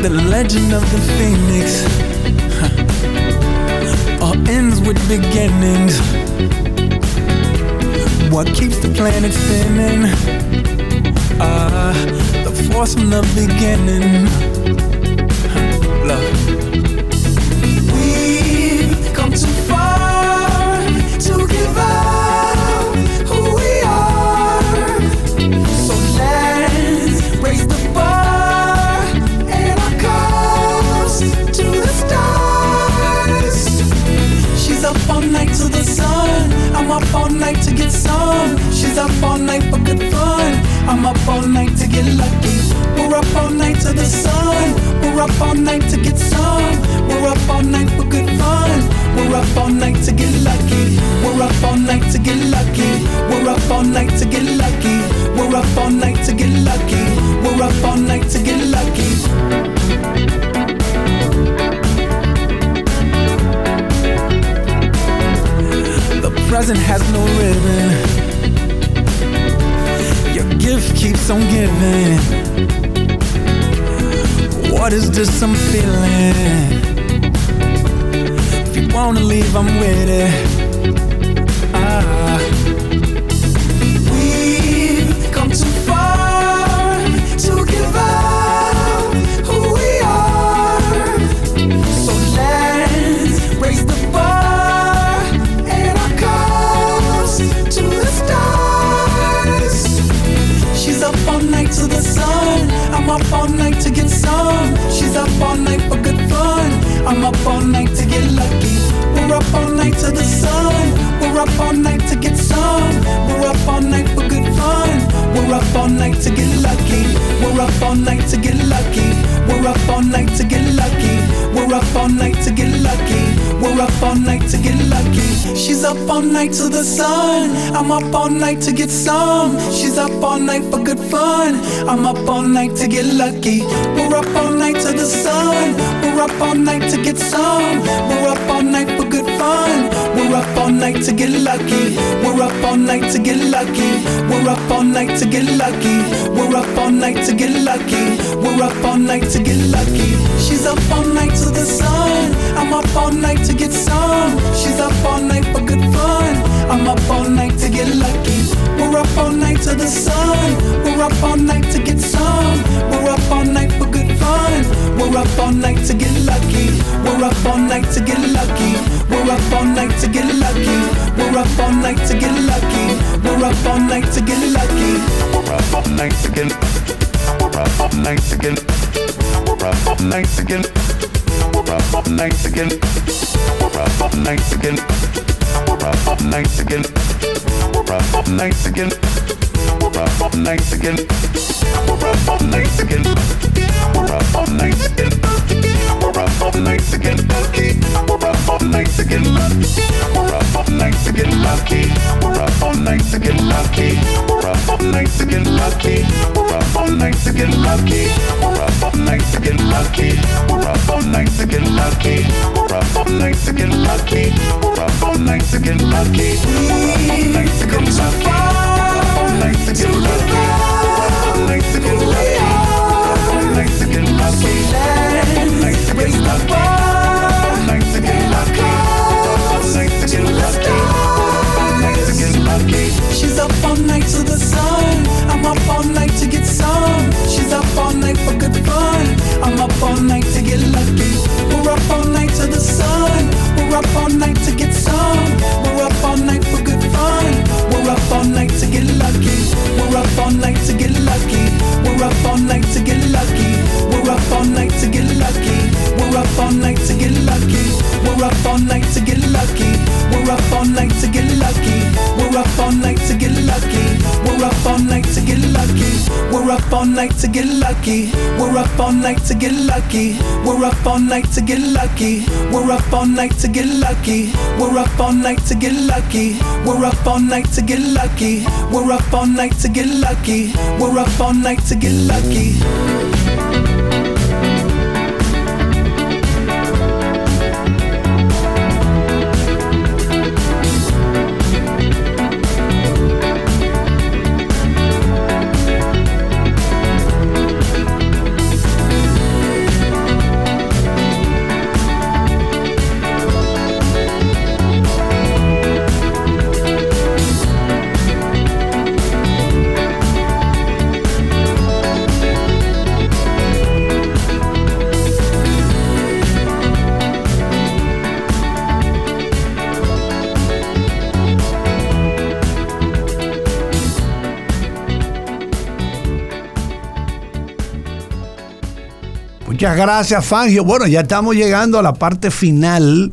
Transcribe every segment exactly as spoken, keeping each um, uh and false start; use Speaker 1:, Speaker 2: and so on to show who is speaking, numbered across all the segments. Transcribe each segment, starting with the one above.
Speaker 1: The legend of the phoenix, huh. All ends with beginnings. What keeps the planet spinning? Ah, uh, the force from the beginning. Huh. Love. We've come too far to give up who we are. So let's raise the bar and our cups to the stars. She's up all night to the sun. I'm up all night to get some. She's up all night for good fun. I'm up all night to get lucky. We're up all night to the sun. We're up all night to get some. We're up all night for good fun. We're up all night to get lucky. We're up all night to get lucky. We're up all night to get lucky. We're up all night to get lucky. We're up all night to get lucky. The present has no ribbon. Your gift keeps on giving. What is this I'm feeling? If you wanna leave, I'm with it. Ah. We've come too far to give up who we are. So let's raise the bar and our cups to the stars. She's up all night to the sun. I'm up all night to get some. She's up all night for good fun. I'm up all night to get lucky. We're up all night to the sun. We're up all night to get some. We're up all night for good fun. We're up all night to get lucky. We're up all night to get lucky. We're up all night to get lucky. We're up all night to get lucky. We're up all night to get lucky. She's up all night to the sun. I'm up all night to get some. She's up all night for good fun. I'm up all night to get lucky. We're up all night to the sun. We're up all night to get some. We're up all night for good fun. We're up all night to get lucky. We're up all night to get lucky. We're up all night to get lucky. We're up all night to get lucky. We're up all night to get lucky. She's up all night to the sun. I'm up all night to get some. She's up all night for good fun. I'm up all night to get lucky. We're up all night to the sun. We're up all night to get some. We're up all night for good fun. We're up all night to get lucky. We're up all night to get lucky. We're up all night to get lucky. We're up all night to get lucky. We're up all night to get lucky. We're up all night to get. We're up all night to get. We're up all night to get. We're up all night to get. We're up all night to get. We're up all night to get. We're up all night to get. We're up all night to get. We're up all night to get. We're up all night to get. We're up all night to get lucky. We're up all night to get lucky. We're up all night to get lucky. We're up all night to get lucky. We're up all night to get lucky. We're up all night to get lucky. We're up all night to get lucky. We're up all night to get lucky. We're up all night to get lucky. We're up all night to get lucky. We're up all night to get lucky. We're up all night to get lucky. We're up all night to get lucky. We're up all night to get lucky. We're up all night to get lucky. We're up all night to get lucky. We're up all night to get lucky. We're up all night to get lucky. She's up all night to the sun. I'm up all night to get some. She's up all night for good fun. I'm up all night to get lucky. We're up all night to the sun. We're up all night to get some. We're up all night for good fun. We're up all night to get lucky. We're up all night to get lucky. We're up all night to get lucky. We're up all night to get lucky. We're up all night to get lucky. We're up all night to get lucky. We're up all night to get lucky. We're up all night to get lucky. We're up all night to get lucky. We're up all night to get lucky. We're up all night to get lucky. We're up all night to get lucky. We're up all night to get lucky. We're up all night to get lucky. We're up all night to get lucky. We're up all night to get lucky. We're up all night to get lucky.
Speaker 2: Muchas gracias, Fangio. Bueno, ya estamos llegando a la parte final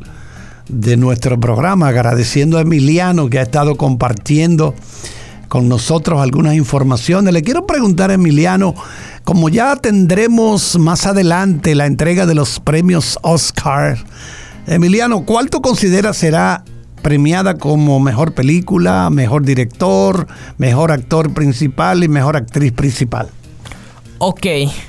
Speaker 2: de nuestro programa, agradeciendo a Emiliano que ha estado compartiendo con nosotros algunas informaciones. Le quiero preguntar a Emiliano, como ya tendremos más adelante la entrega de los premios Oscar, Emiliano, ¿cuál tú consideras será premiada como mejor película, mejor director, mejor actor principal y mejor actriz principal?
Speaker 3: Ok,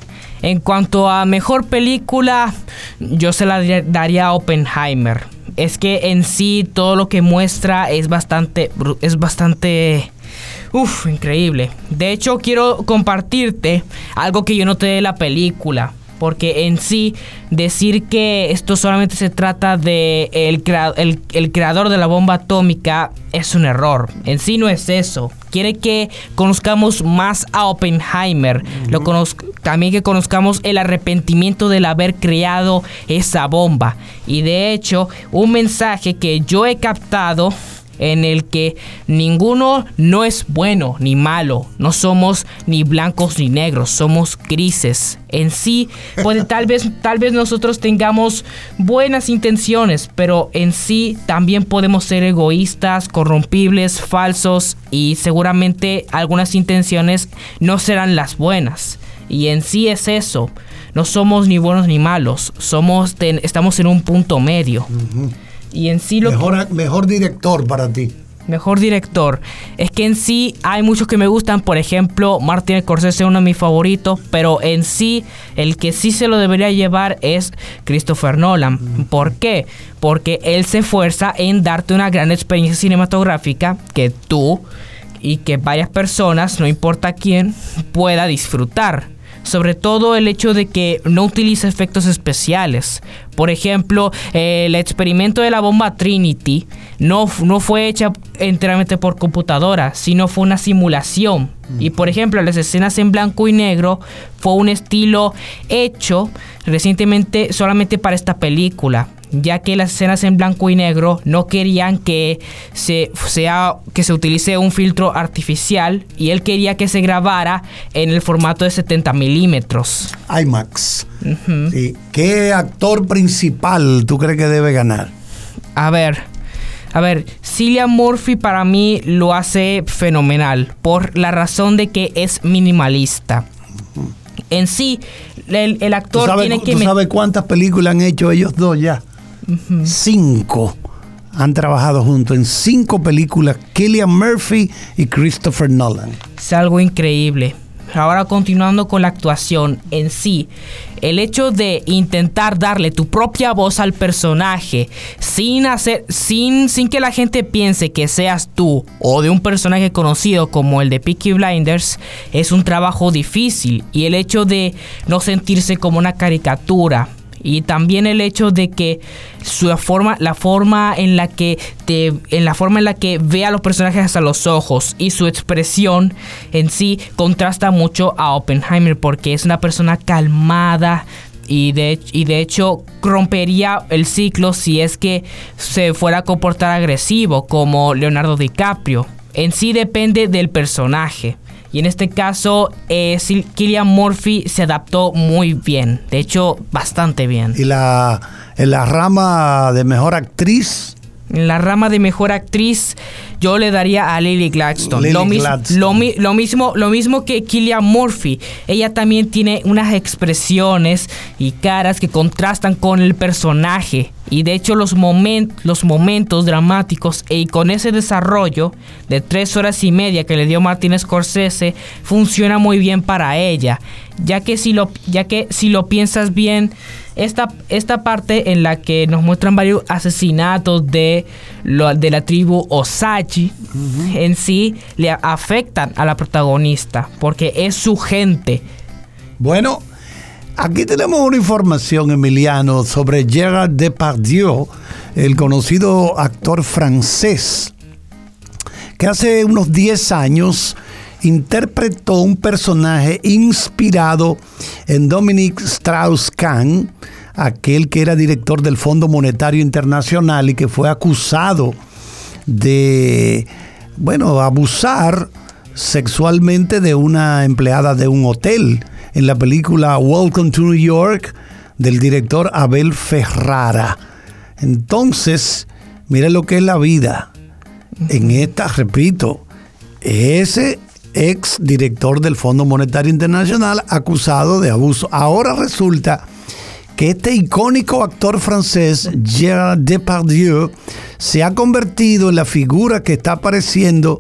Speaker 3: en cuanto a mejor película, yo se la daría a Oppenheimer. Es que en sí todo lo que muestra es bastante, es bastante, uff, increíble. De hecho, quiero compartirte algo que yo noté de la película. Porque en sí, decir que esto solamente se trata de el, crea- el, el creador de la bomba atómica es un error. En sí no es eso. Quiere que conozcamos más a Oppenheimer. Uh-huh. Lo conoz- también que conozcamos el arrepentimiento del haber creado esa bomba. Y de hecho, un mensaje que yo he captado en el que ninguno no es bueno ni malo, no somos ni blancos ni negros, somos grises. En sí, pues, tal vez, tal vez nosotros tengamos buenas intenciones, pero en sí también podemos ser egoístas, corrompibles, falsos y seguramente algunas intenciones no serán las buenas. Y en sí es eso, no somos ni buenos ni malos, somos ten, estamos en un punto medio. Uh-huh. Y en sí lo
Speaker 2: mejor, que, mejor director para ti.
Speaker 3: Mejor director. Es que en sí hay muchos que me gustan. Por ejemplo, Martin Scorsese es uno de mis favoritos. Pero en sí, el que sí se lo debería llevar es Christopher Nolan. Mm. ¿Por qué? Porque él se esfuerza en darte una gran experiencia cinematográfica que tú y que varias personas, no importa quién, pueda disfrutar. Sobre todo el hecho de que no utiliza efectos especiales. Por ejemplo, eh, el experimento de la bomba Trinity no, no fue hecha enteramente por computadora, sino fue una simulación. Y por ejemplo, las escenas en blanco y negro fue un estilo hecho recientemente solamente para esta película, ya que las escenas en blanco y negro no querían que se, sea, que se utilice un filtro artificial y él quería que se grabara en el formato de setenta milímetros.
Speaker 2: IMAX. Uh-huh. Sí. ¿Qué actor principal tú crees que debe ganar?
Speaker 3: A ver, a ver, Cillian Murphy para mí lo hace fenomenal por la razón de que es minimalista. Uh-huh. En sí, el, el actor
Speaker 2: ¿Tú sabes,
Speaker 3: tiene que...
Speaker 2: ¿Tú sabes cuántas películas han hecho ellos dos ya? Uh-huh. Cinco han trabajado juntos en cinco películas, Cillian Murphy y Christopher Nolan.
Speaker 3: Es algo increíble. Ahora continuando con la actuación en sí, el hecho de intentar darle tu propia voz al personaje sin hacer, sin, sin que la gente piense que seas tú o de un personaje conocido como el de Peaky Blinders es un trabajo difícil, y el hecho de no sentirse como una caricatura. Y también el hecho de que su forma, la forma en la que te, en la forma en la que ve a los personajes hasta los ojos y su expresión en sí contrasta mucho a Oppenheimer, porque es una persona calmada y de, y de hecho rompería el ciclo si es que se fuera a comportar agresivo como Leonardo DiCaprio. En sí depende del personaje. Y en este caso, eh, Cillian Murphy se adaptó muy bien. De hecho, bastante bien.
Speaker 2: ¿Y la, en la rama de mejor actriz?
Speaker 3: En la rama de mejor actriz, yo le daría a Lily Gladstone.
Speaker 2: Lily
Speaker 3: lo, mis,
Speaker 2: Gladstone.
Speaker 3: Lo, lo, mismo, lo mismo que Cillian Murphy. Ella también tiene unas expresiones y caras que contrastan con el personaje. Y de hecho los, moment, los momentos dramáticos y con ese desarrollo de tres horas y media que le dio Martin Scorsese funciona muy bien para ella, ya que si lo, ya que si lo piensas bien, esta, esta parte en la que nos muestran varios asesinatos de, lo, de la tribu Osage, uh-huh, en sí le afectan a la protagonista porque es su gente.
Speaker 2: Bueno, aquí tenemos una información, Emiliano, sobre Gérard Depardieu, el conocido actor francés, que hace unos diez años interpretó un personaje inspirado en Dominique Strauss-Kahn, aquel que era director del Fondo Monetario Internacional y que fue acusado de, bueno, abusar sexualmente de una empleada de un hotel. en la película Welcome to New York del director Abel Ferrara. Entonces, mire lo que es la vida. En esta, repito, ese ex director del Fondo Monetario Internacional acusado de abuso. Ahora resulta que este icónico actor francés, Gérard Depardieu, se ha convertido en la figura que está apareciendo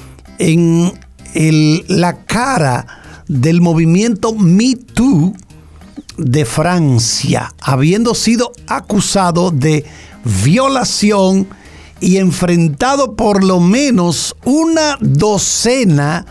Speaker 2: en el, la cara del movimiento Me Too de Francia, habiendo sido acusado de violación y enfrentado por lo menos una docena,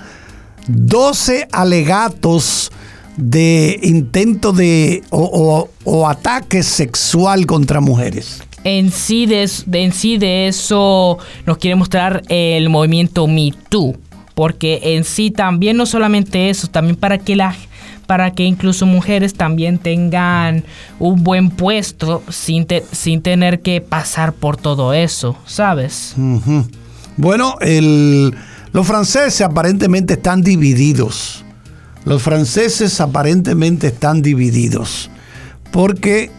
Speaker 2: doce alegatos de intento de o, o, o ataque sexual contra mujeres.
Speaker 3: En sí, de, de, en sí de eso nos quiere mostrar el movimiento Me Too, porque en sí también no solamente eso, también para que la para que incluso mujeres también tengan un buen puesto sin, te, sin tener que pasar por todo eso, ¿sabes?
Speaker 2: Uh-huh. Bueno, el, los franceses aparentemente están divididos. Los franceses aparentemente están divididos porque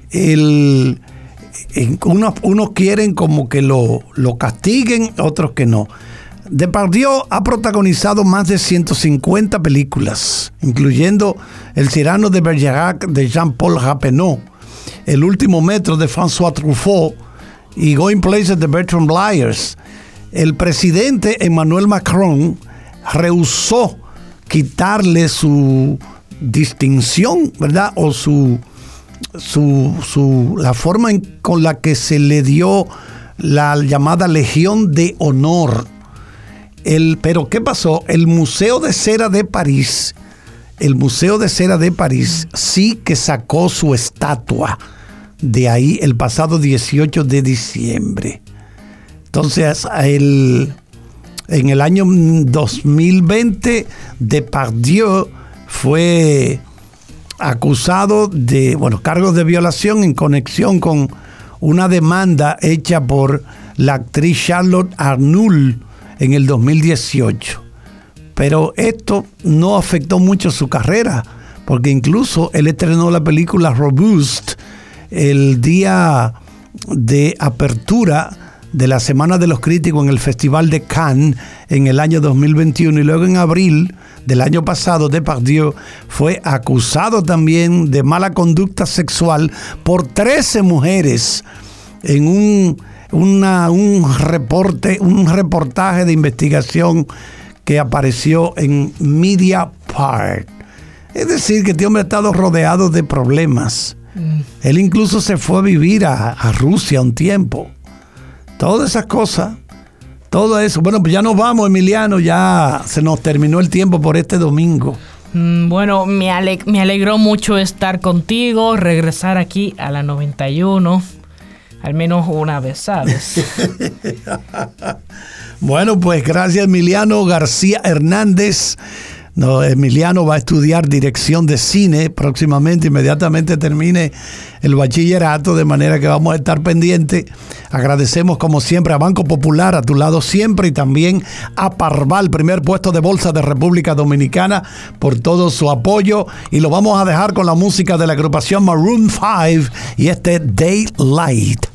Speaker 2: el, unos, unos quieren como que lo, lo castiguen, otros que no. Depardieu ha protagonizado más de ciento cincuenta películas, incluyendo El Cyrano de Bergerac de Jean-Paul Rappeneau, El último metro de François Truffaut y Going Places de Bertrand Bliers. El presidente Emmanuel Macron rehusó quitarle su distinción, ¿verdad? O su, su, su la forma en, con la que se le dio la llamada Legión de Honor. El, pero ¿qué pasó? El Museo de Cera de París, el Museo de Cera de París sí que sacó su estatua de ahí el pasado dieciocho de diciembre. Entonces, el, en el año dos mil veinte, Depardieu fue acusado de, bueno, cargos de violación en conexión con una demanda hecha por la actriz Charlotte Arnoult en el dos mil dieciocho. Pero esto no afectó mucho su carrera, porque incluso él estrenó la película Robust el día de apertura de la Semana de los Críticos en el Festival de Cannes en el año dos mil veintiuno, y luego en abril del año pasado Depardieu fue acusado también de mala conducta sexual por trece mujeres en un Una, un reporte, un reportaje de investigación que apareció en Mediapart. Es decir, que este hombre ha estado rodeado de problemas. Mm. Él incluso se fue a vivir a, a Rusia un tiempo. Todas esas cosas, todo eso. Bueno, pues ya nos vamos, Emiliano, ya se nos terminó el tiempo por este domingo.
Speaker 3: Mm, bueno, me, ale- me alegró mucho estar contigo, regresar aquí a la noventa y uno. Al menos una vez, ¿sabes?
Speaker 2: Bueno, pues gracias, Emiliano García Hernández. No, Emiliano va a estudiar dirección de cine próximamente, inmediatamente termine el bachillerato, de manera que vamos a estar pendientes. Agradecemos como siempre a Banco Popular, a tu lado siempre, y también a Parval, primer puesto de bolsa de República Dominicana, por todo su apoyo. Y lo vamos a dejar con la música de la agrupación Maroon five y este Daylight.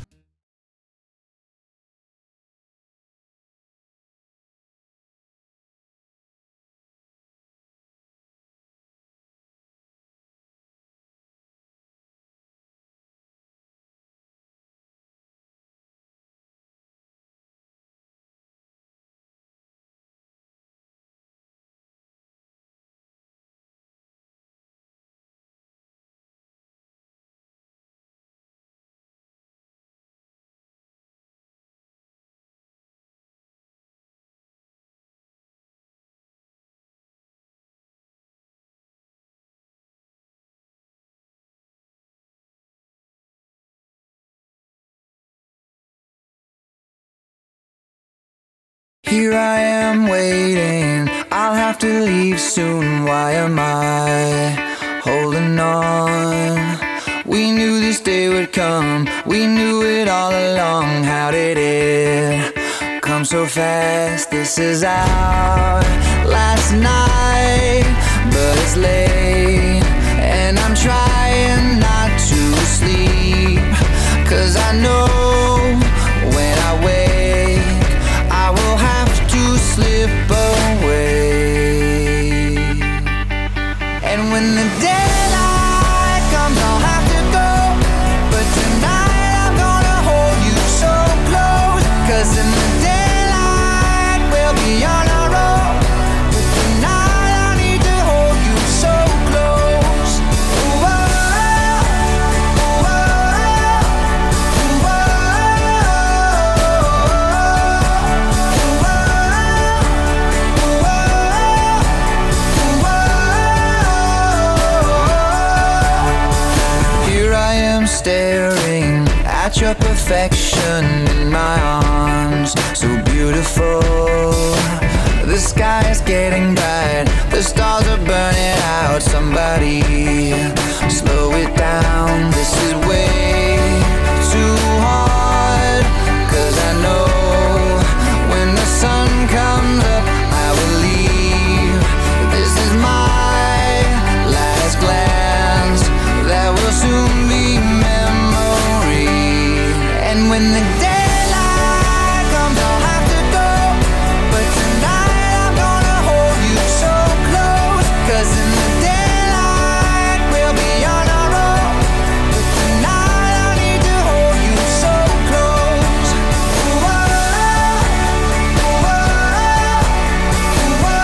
Speaker 1: Here I am waiting, I'll have to leave soon. Why am I holding on? We knew this day would come, we knew it all along. How did it come so fast? This is our last night, but it's late. got your perfection in my arms, so beautiful. The sky is getting bright, the stars are burning out. Somebody slow it down, this is way too hard. Cause I know when the sun comes up I will leave. This is my last glance, that will soon be memory. And when the daylight comes I'll have to go, but tonight I'm gonna hold you so close. Cause in the daylight we'll be on our own, but tonight I need to hold you so close. Ooh, oh, ooh, oh, ooh, oh,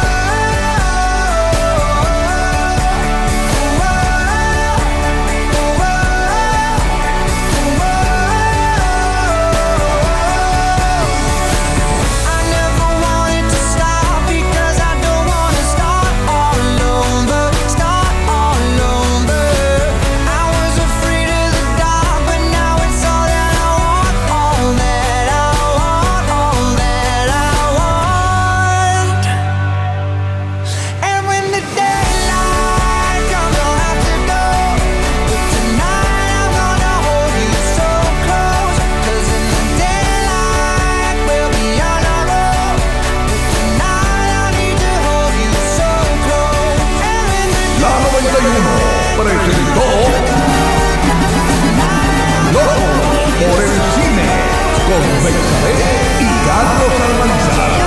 Speaker 1: I never wanted to stop because I don't wanna start all over, start all over. I was afraid of the dark, but now it's all that I want, all that I want, all that I want. And when the daylight comes I'll have to go, but tonight I'm gonna hold you so close. Cause in the daylight we'll be on our own, but tonight I need to hold you so close. And when the
Speaker 2: La noventa y uno presentó Loco por el Cine con Bexabé y Carlos Almanzar.